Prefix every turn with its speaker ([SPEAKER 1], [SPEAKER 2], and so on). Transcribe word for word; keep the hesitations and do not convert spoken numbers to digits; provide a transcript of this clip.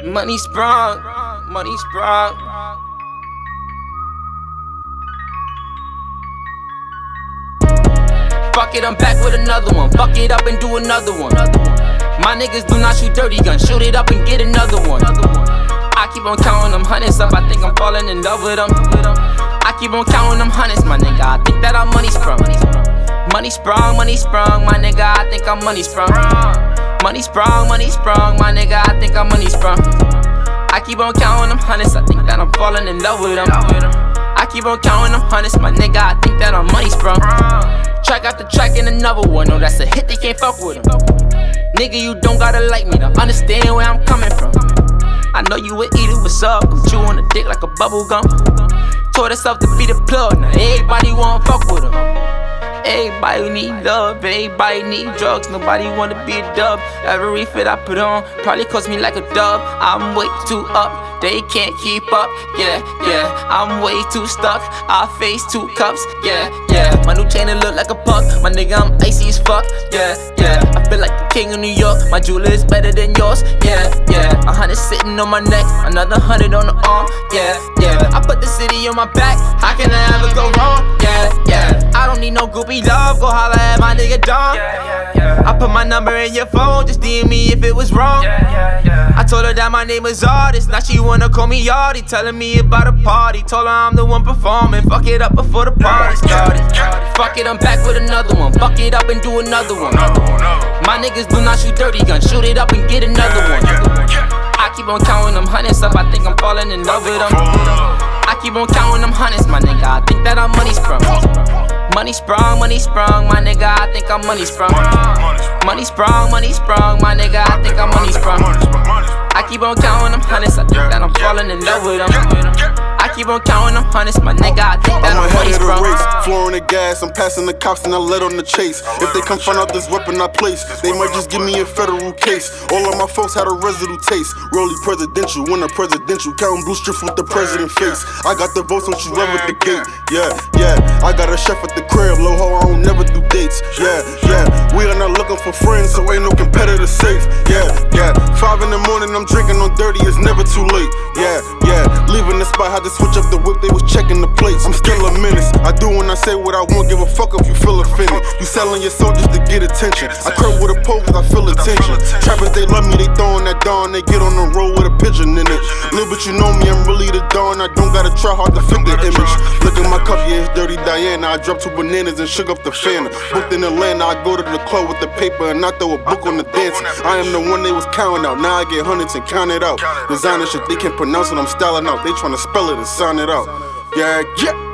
[SPEAKER 1] Money sprung, money sprung. Fuck it, I'm back with another one. Fuck it up and do another one. My niggas do not shoot dirty guns. Shoot it up and get another one. I keep on counting them hundreds up. I think I'm falling in love with them. I keep on counting them hundreds, my nigga. I think that I'm money sprung. Money sprung, money sprung, my nigga. I think I'm money sprung. Money sprung, money sprung, my nigga. I think I'm money sprung. I keep on counting them hundreds. I think that I'm falling in love with them. I keep on counting them hundreds, my nigga. I think that I'm money sprung. Track after track and another one. No, that's a hit, they can't fuck with them. Nigga, you don't gotta like me to understand where I'm coming from. I know you would eat it, what's up? I'm chewing a dick like a bubble gum. Told herself to be the plug, now everybody wanna fuck with him. Everybody need love, everybody need drugs, nobody wanna be a dub. Every fit I put on probably cost me like a dub. I'm way too up, they can't keep up. Yeah, yeah, I'm way too stuck. I face two cups, yeah, yeah. My new chain it look like a puck, my nigga I'm icy as fuck. Yeah, yeah, I feel like the king of New York. My jeweler is better than yours. Yeah, yeah, a hundred sitting on my neck, another hundred on the arm. Yeah, yeah, I put the city on my back. How can I ever go wrong? Yeah, yeah, I don't need no groupie love, go holla at my nigga Dom. Yeah, yeah, yeah. I put my number in your phone, just D M me if it was wrong. Yeah, yeah, yeah. I told her that my name is Artist, now she wanna call me Yardy. Telling me about a party, told her I'm the one performing. Fuck it up before the party started. Fuck it, I'm back with another one. Fuck it up and do another one. My niggas do not shoot dirty guns, shoot it up and get another one. I keep on counting them hundreds up, I think I'm falling in love with them. I keep on counting them hundreds, my nigga. I think that I'm money sprung. Money sprung, money sprung, my nigga. I think I'm money sprung. Money sprung, money sprung, my nigga. I think I'm money sprung. I keep on counting them hundreds. I think that I'm falling in love with them. I keep on counting them hundreds, my nigga. I think that I'm money sprung.
[SPEAKER 2] Flooring the gas, I'm passing the cops and I let on the chase. If they come find out this weapon I place, they might just give me a federal case. All of my folks had a residue taste. Really presidential, when a presidential, counting blue strips with the president face. I got the votes, don't you ever the gate. Yeah, yeah, I got a chef at the crib, low ho, I don't never do dates. Yeah, yeah, we are not looking for friends, so ain't no competitor safe. Yeah, yeah, five in the morning, I'm drinking on dirty, it's never too late. Yeah, yeah, leaving the spot, had to switch up the whip, they was checking the plates. I'm still a menace, I do when I say what I want, give a fuck if you feel offended. You selling your soul just to get attention. I curve with a pole cause I feel attention. Trappers, they love me, they throwing that dawn, they get on the road with a pigeon in it. Little but you know me, I'm really the dawn, I don't gotta try hard to fit the image. Look at my cup, yeah, it's dirty Diana. I dropped two bananas and shook up the fan. Booked in Atlanta, I go to the club with the paper and I throw a book on the dance. I am the one they was counting out, now I get hundreds and count it out. Designer shit, they can't pronounce it, I'm styling out. They tryna spell it and sign it out. Yeah, yeah.